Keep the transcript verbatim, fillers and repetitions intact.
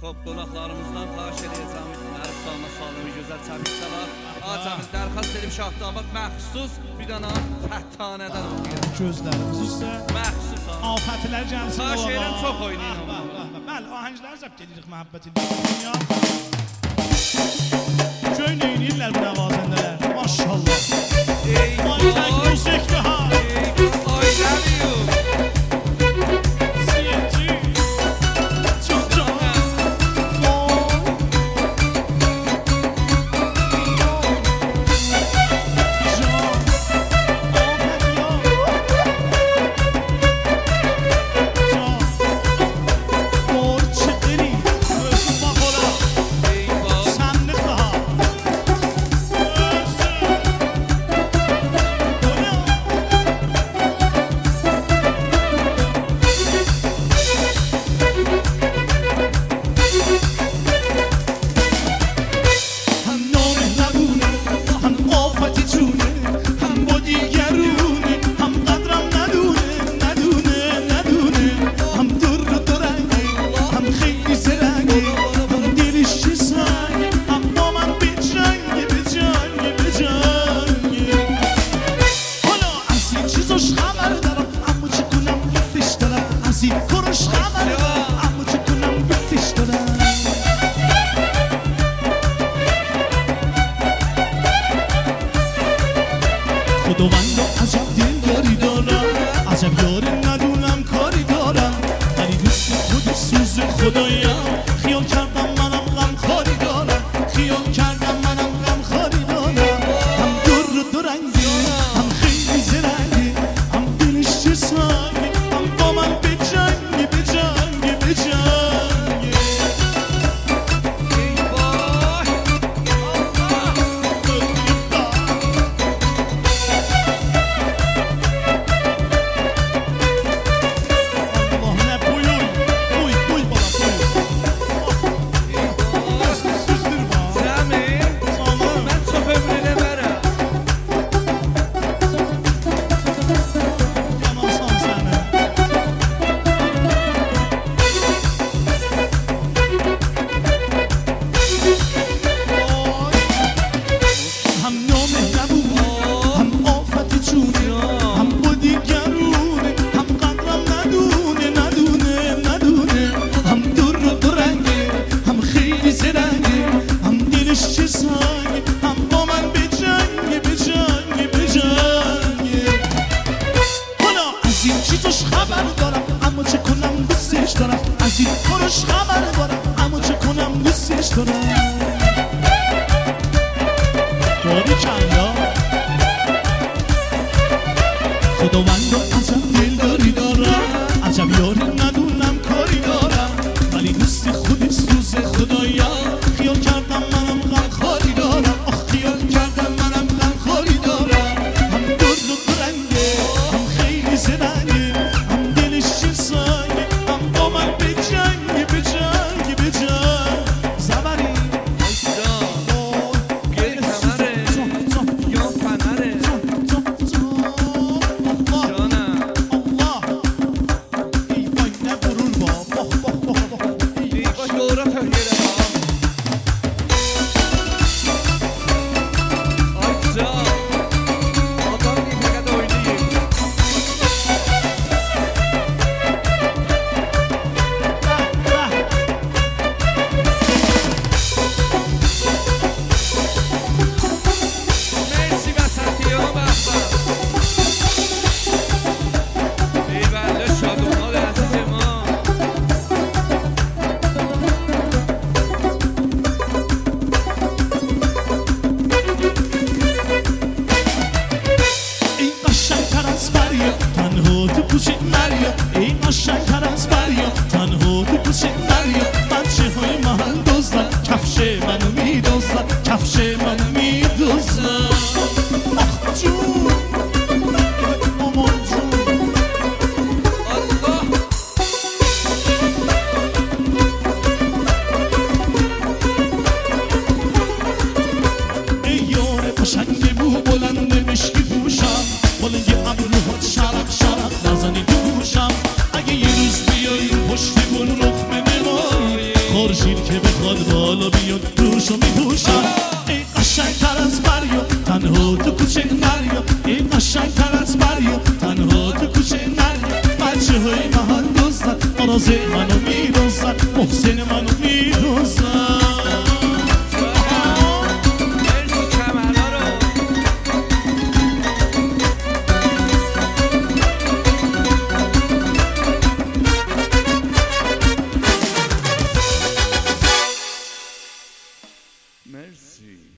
خب qonaqlarımızdan xahiş edəcəm Ərif Dalma salonu gözəl təbriklər. Acəmiz dərxast edib Şahdabad məxsus bir dənə fəttanədən oxuyaq. Gözlərimiz üstə məxsus afətlər cəmsi olar. Xahiş edirəm çox oynayın. Bəli, ahənglər zəbt edirik məhəbbəti dünya. Göy neynirlər bu nəvazəndələr. Maşallah. Ey tək müzik ha. I love you. خداوند عجب دلداری دارم عجب یار ندونم کاری دارم ولی دوست خود سوز خدایم خیال کردم منم غم خاری دارم خیال کردم منم غم خاری دارم هم در دو رنگی هم خیلی زرنگی هم دلش چه سنگی هم با من به جنگی به جنگی به جنگی خبر دارم اما چه کنم دوستش دارم از این کارش خبر دارم اما چه کنم دوستش دارم باری کلا خداوند عجب دلداری دارم عجب یاری ندونم کاری دارم ولی دوست خودی سوز خدایم خیال کردم منم غم خاری دارم آخ خیال کردم منم غم خاری دارم هم درد و درنگه هم خیلی زرنگه تنها تو کوچه نریا ای قشنگتر از بریا تنها تو کوچه نریا بچه های محل دزدن کفش منو میدزدن کفش منو میدزدن آخ جون مامان جون الله ای یار قشنگ بو بلند مشکی پوشم بالنگ ابروهات شرق شرق نزنی دوشم اگه یه روز بیایی پشت گل رخ بنمایی خورشید تنها تو کوچه نریا این قشنگ تر از بریا تنها تو کوچه نریا بچه های محل دوستن آرازه منو میدوزن محسن منو میدوزن